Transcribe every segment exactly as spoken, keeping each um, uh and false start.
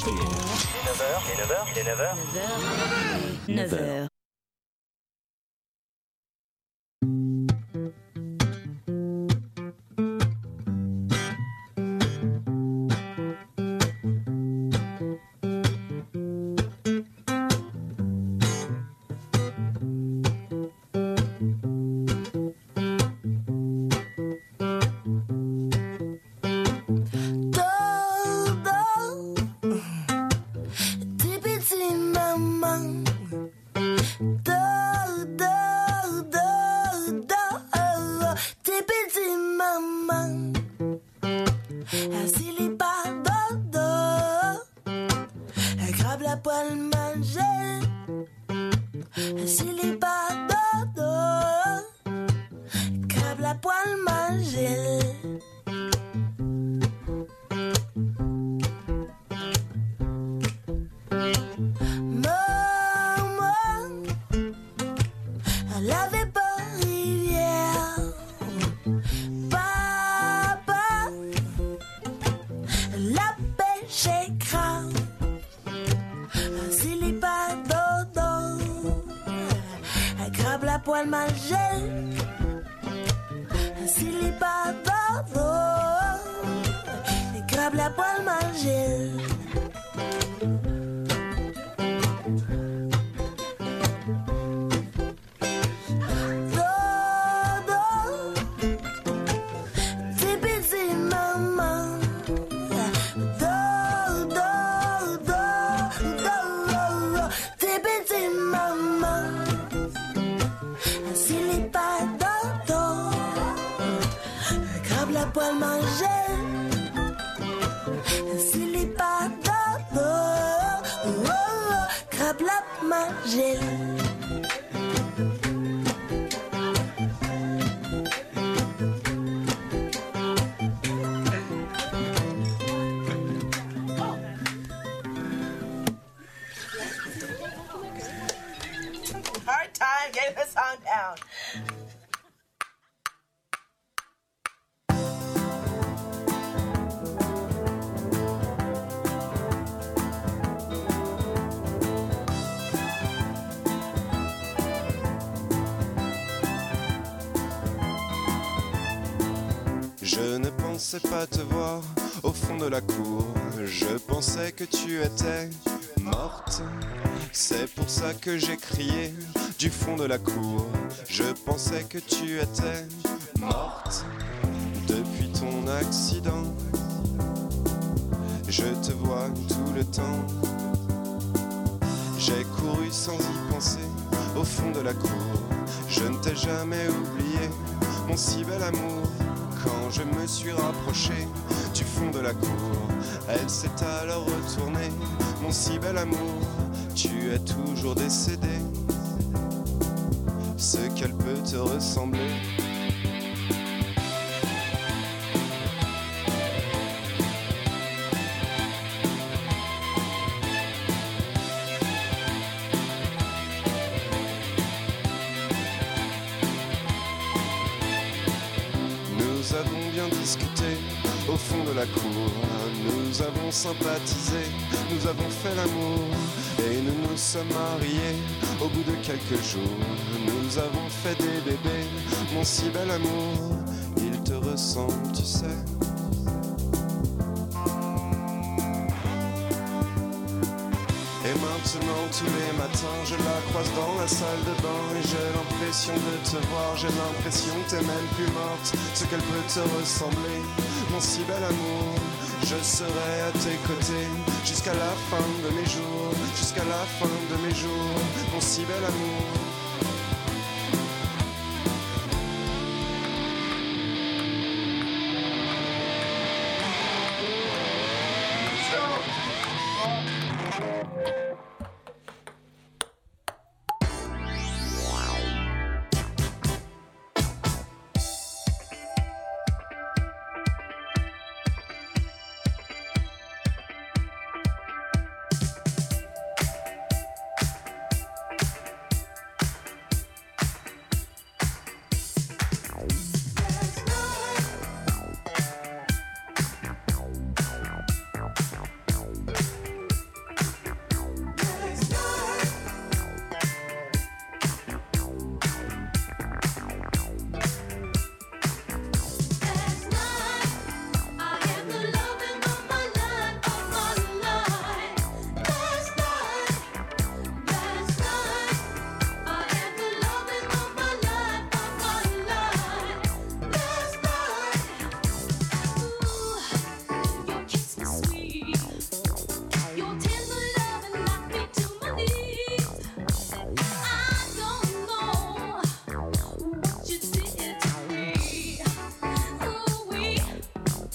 neuf heures. Il est neuf heures. Il est neuf heures. Il est neuf heures. neuf heures. Hard time getting the song down. Je ne pensais pas te voir au fond de la cour. Je pensais que tu étais morte. C'est pour ça que j'ai crié du fond de la cour. Je pensais que tu étais morte depuis ton accident. Je te vois tout le temps. J'ai couru sans y penser au fond de la cour. Je ne t'ai jamais oublié, mon si bel amour. Quand je me suis rapproché du fond de la cour, elle s'est alors retournée, mon si bel amour. Tu es toujours décédé, ce qu'elle peut te ressembler. Nous avons bien discuté au fond de la cour. Nous avons sympathisé, nous avons fait l'amour. Et nous nous sommes mariés au bout de quelques jours. Nous avons fait des bébés, mon si bel amour. Il te ressemble, tu sais. Et maintenant tous les matins je la croise dans la salle de bain. Et j'ai l'impression de te voir, j'ai l'impression que t'es même plus morte. Ce qu'elle peut te ressembler, mon si bel amour. Je serai à tes côtés jusqu'à la fin de mes jours. Jusqu'à la fin de mes jours, mon si bel amour.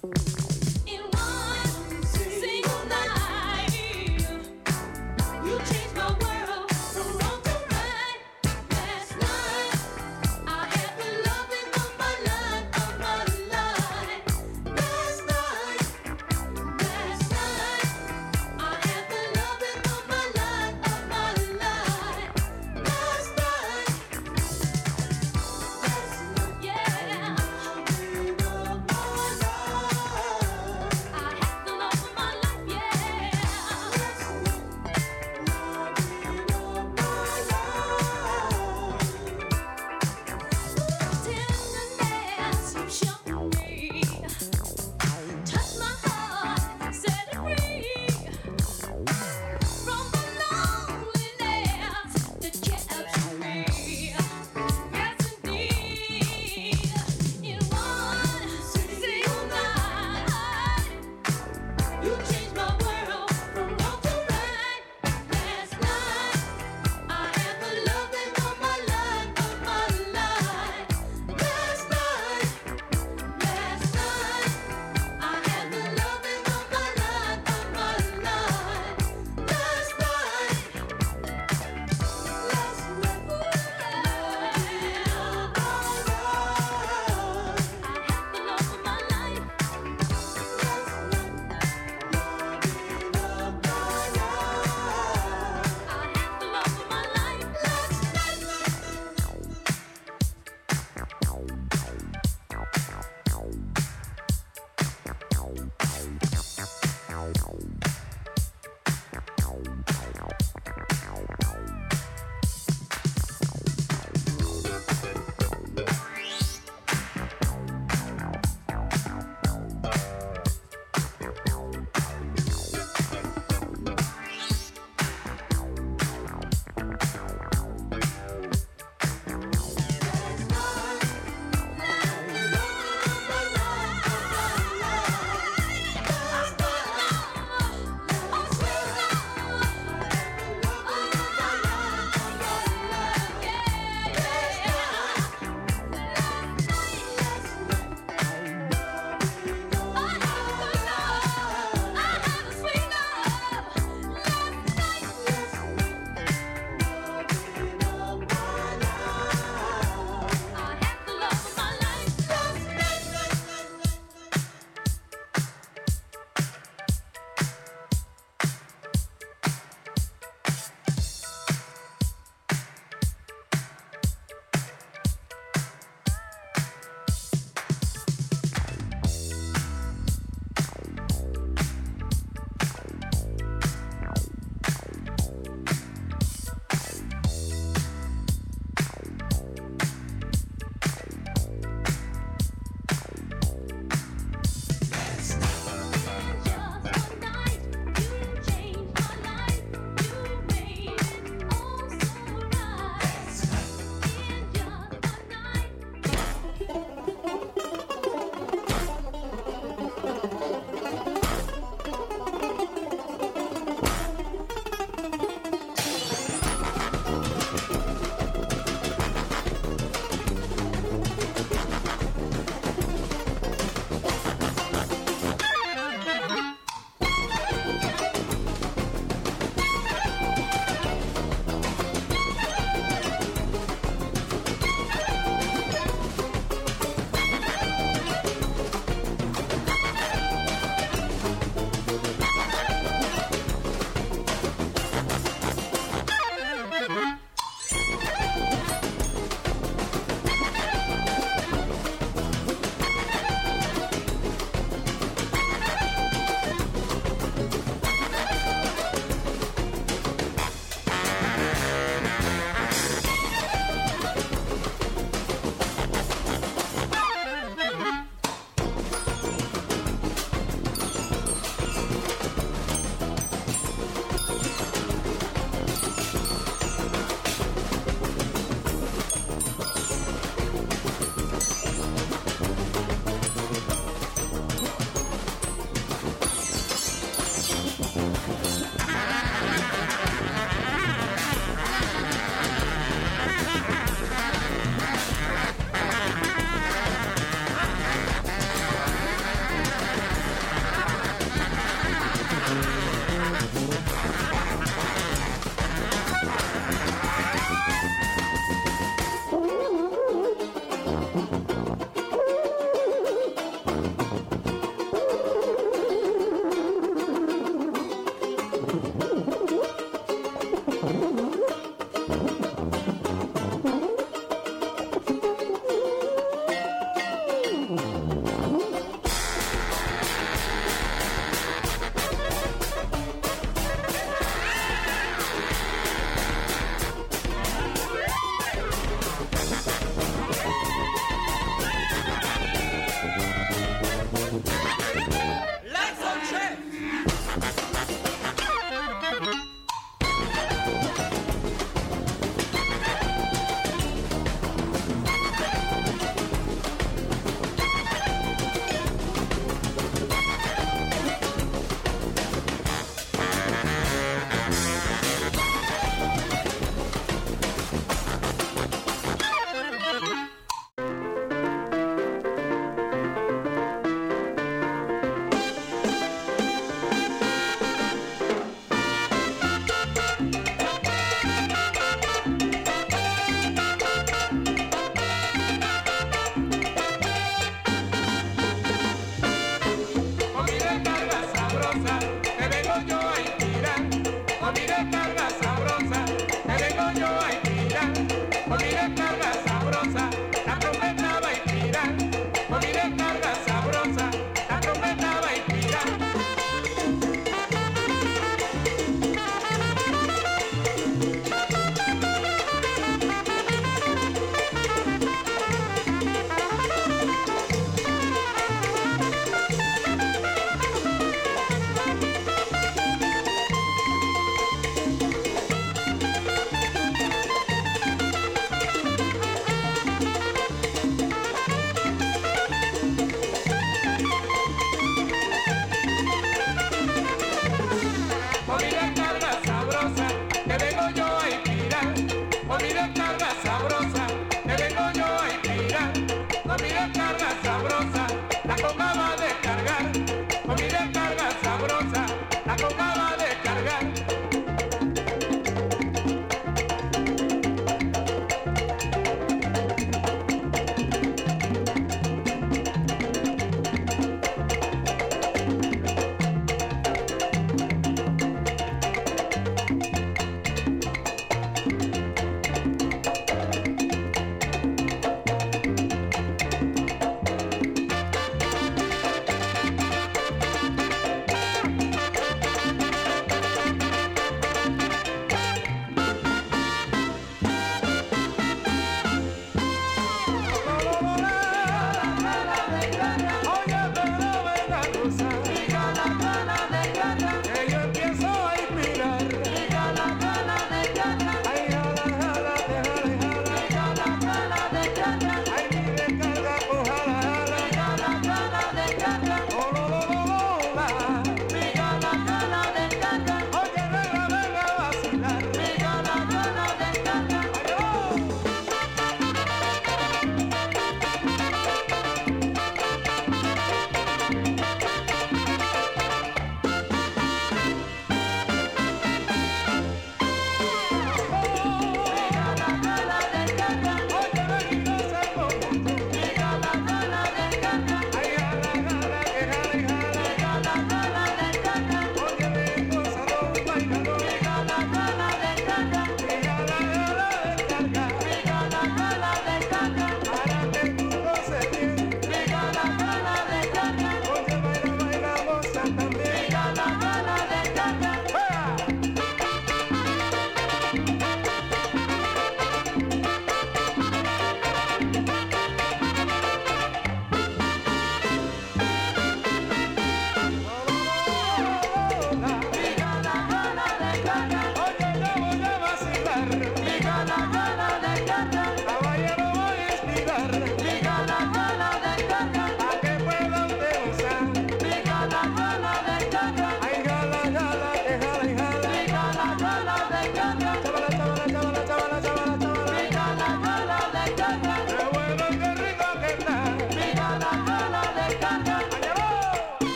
Yeah.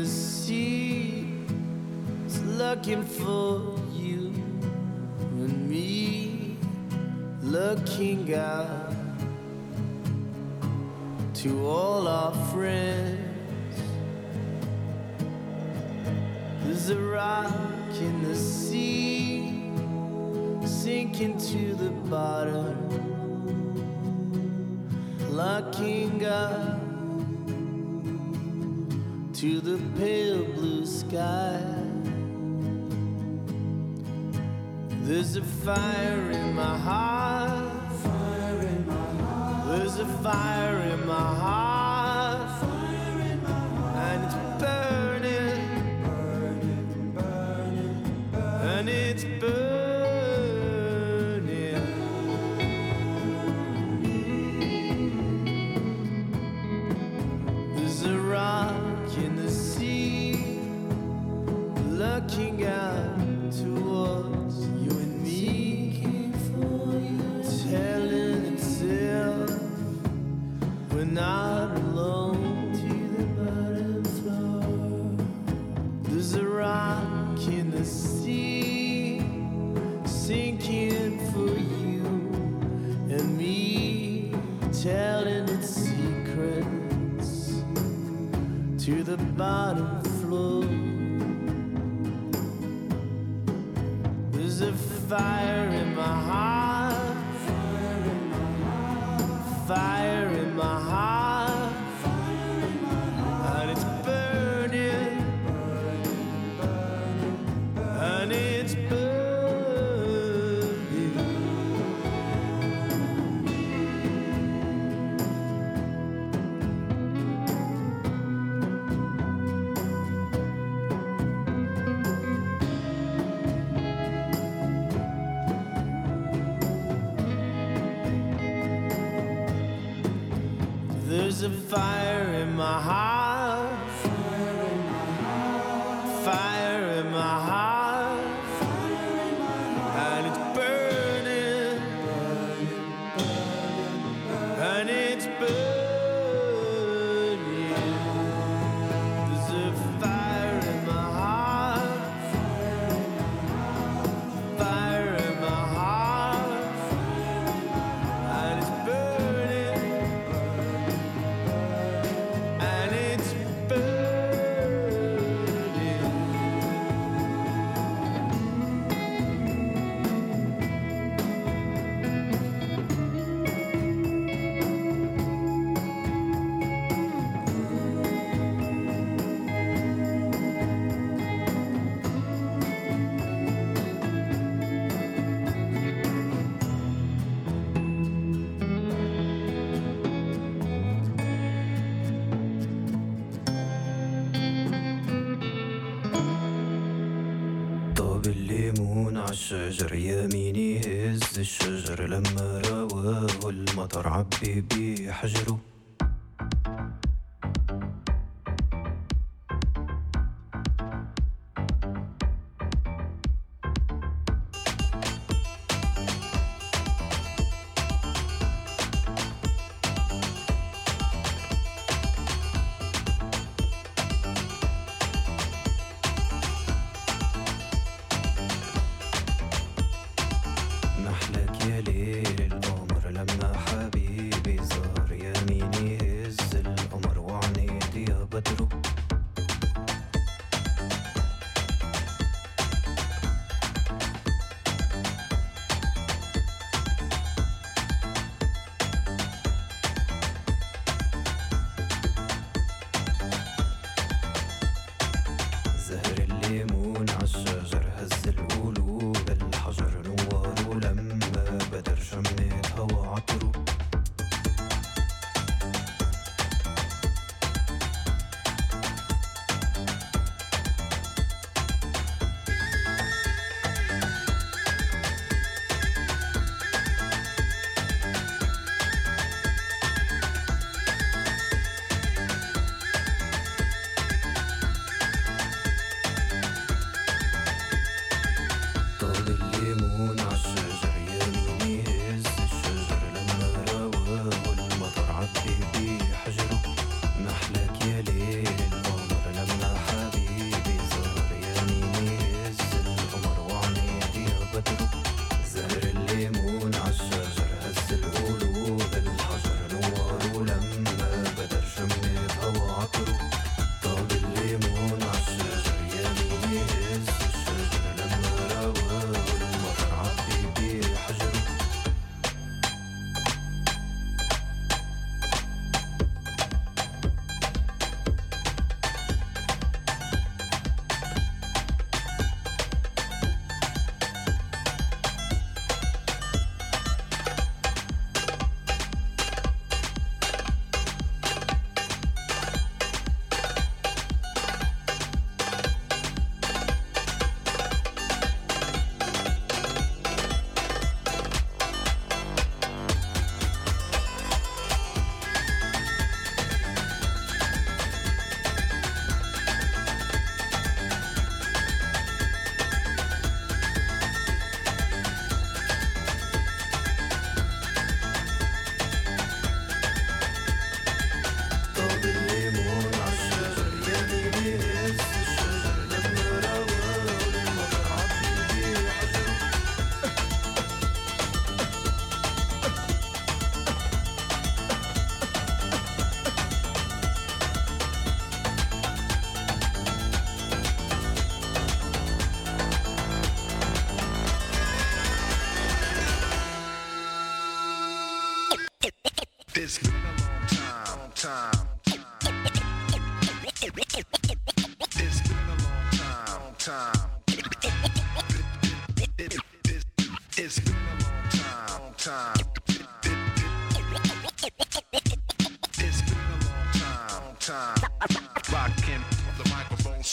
sea is looking for you and me, looking out to all our friends. There's a rock in the sea, sinking to the bottom, looking up to the pale blue sky. There's a fire in my heart, fire in my heart. There's a fire in my heart, fire in my heart. And it's burning, burning, burning, burning. And it's burning. There's a rock in the sea, looking out towards you and me, telling itself we're not alone. To the bottom floor, there's a rock in the sea, sinking for you and me, telling its secrets to the bottom floor. There's a fire in my heart, fire in my heart, fire in my heart, fire in my heart. And it's burning, burning, burning, burning. And it's burning. There's a fire in my heart, fire in my heart, fire in my heart, fire in my heart. And it's burning, burning, burning, burning. And it's burning. There's a fire in my heart, fire in my heart, fire in my heart, fire in my heart. And it's burning. And it's burning. طاب الليمون عالشجر يميني هز الشجر لما رواه المطر عبي بيه حجره. محلك يا ليل القمر لما حبيبي زار يميني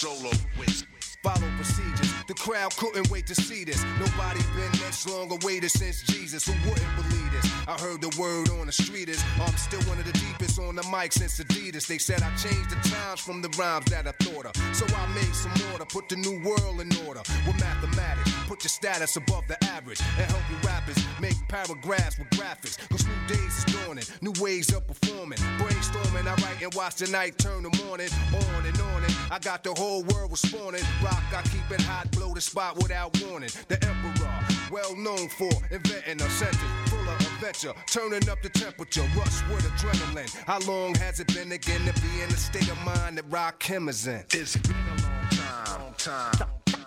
solo with. Follow procedures. The crowd couldn't wait to see this. Nobody been this long awaited since Jesus. Who wouldn't believe this? I heard the word on the street is I'm still one of the deepest on the mic since Adidas. They said I changed the times from the rhymes that I thought of. So I made some order, put the new world in order. With mathematics, put your status above the average. And help you rappers make paragraphs with graphics. Cause new days is dawning, new ways of performing. Brainstorming, I write and watch the night turn the morning. On and on and I got the whole world was spawning. I keep it hot, blow the spot without warning. The emperor, well known for inventing a sentence full of adventure, turning up the temperature, rush with adrenaline. How long has it been again to be in the state of mind that Rakim is in? It's been a long time, long time.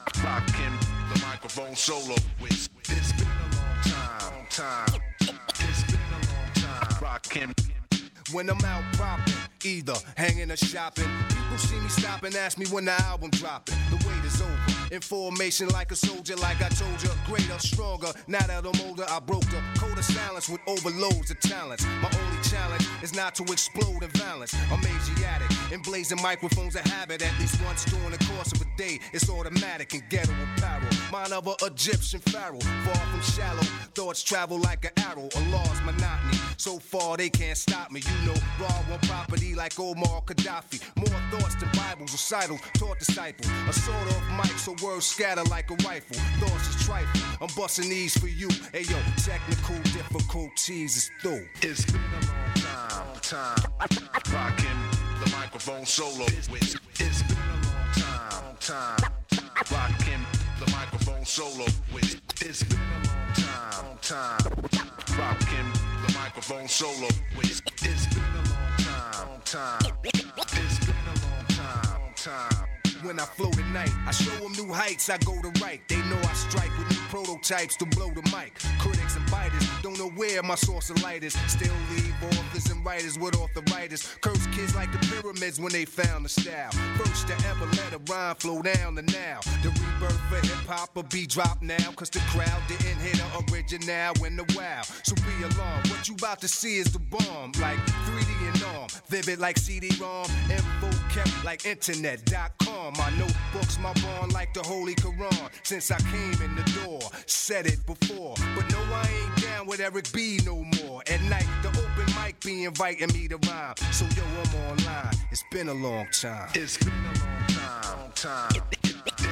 Rakim, the microphone solo with. It's been a long time, long time. It's been a long time. Rakim. When I'm out popping, either hanging or shopping, people see me stop and ask me when the album dropping. The wait is over. Information like a soldier, like I told you, greater, stronger. Now that I'm older, I broke the code of silence with overloads of talents. My only challenge is not to explode in violence. I'm Asiatic, and blazing microphones a habit. At least once during the course of a day, it's automatic and ghetto apparel. Mine of a Egyptian pharaoh, far from shallow. Thoughts travel like an arrow, a law's monotony. So far they can't stop me. You know, raw one property like Omar Gaddafi. More thoughts than Bibles, recitals, taught disciples. A sort of mic, so words scatter like a rifle. Thoughts is trifle, I'm busting these for you. Hey yo, technical difficulties is through. It's been a long time, time. Rockin' the microphone solo. It's, it's been a long time, time. Rockin' the microphone solo. It's been a long time, time. Rockin' the microphone solo. It's been a long time, time. It's been a long time, time. When I flow at night, I show them new heights, I go to right. They know I strike with new prototypes to blow the mic. Critics and biters don't know where my source of light is. Still leave authors and writers with arthritis. Curse kids like the pyramids when they found the style. First to ever let a rhyme flow down to now. The rebirth for hip-hop will be dropped now, cause the crowd didn't hit the original in the wow. So be alarmed, what you about to see is the bomb. Like three D and arm, vivid like C D-ROM. Info kept like internet dot com. My notebooks, my bond like the Holy Quran. Since I came in the door, said it before. But no, I ain't down with Eric B no more. At night, the open mic be inviting me to rhyme. So yo, I'm online. It's been a long time. It's been a long time, long time. It's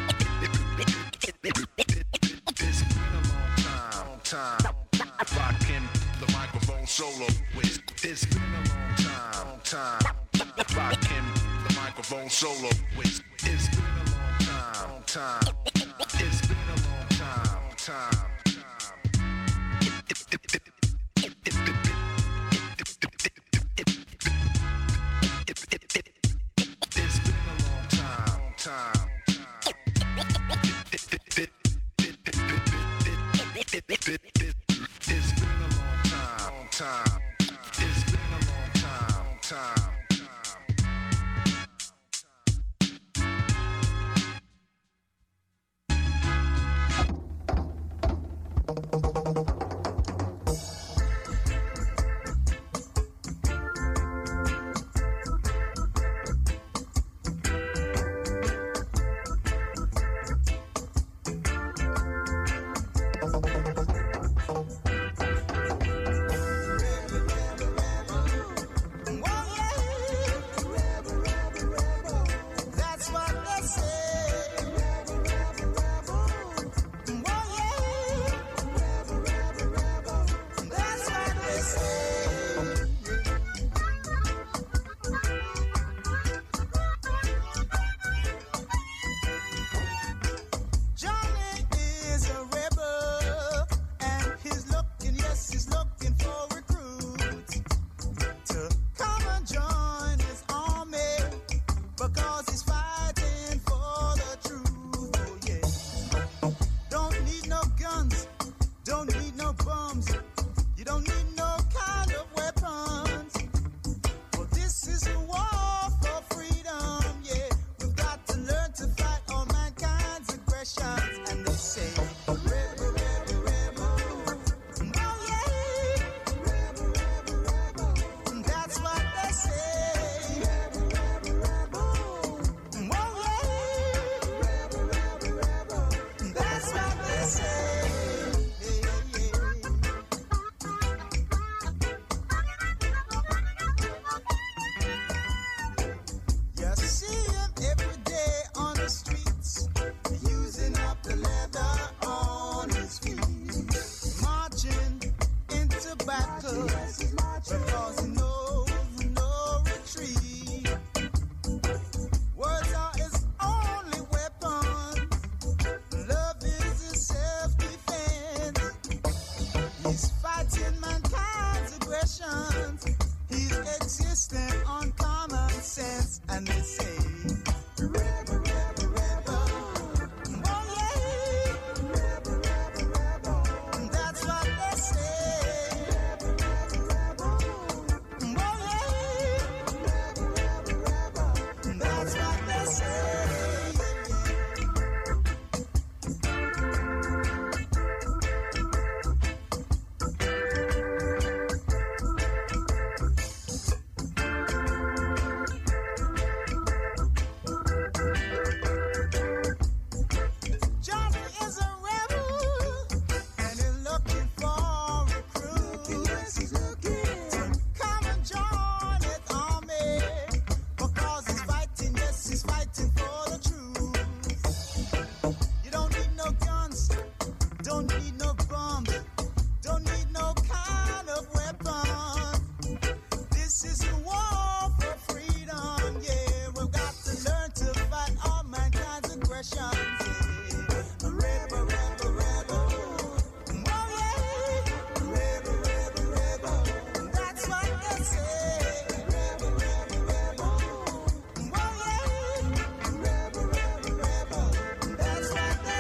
been a long time, long time. Rockin' the microphone solo. It's been a long time, long time. Rockin' the microphone solo. It's been a long time, long time. It's been a long time, long time. It's been a long time, long time. It's been a long time, long time. It's been a long time, long time.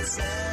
myself.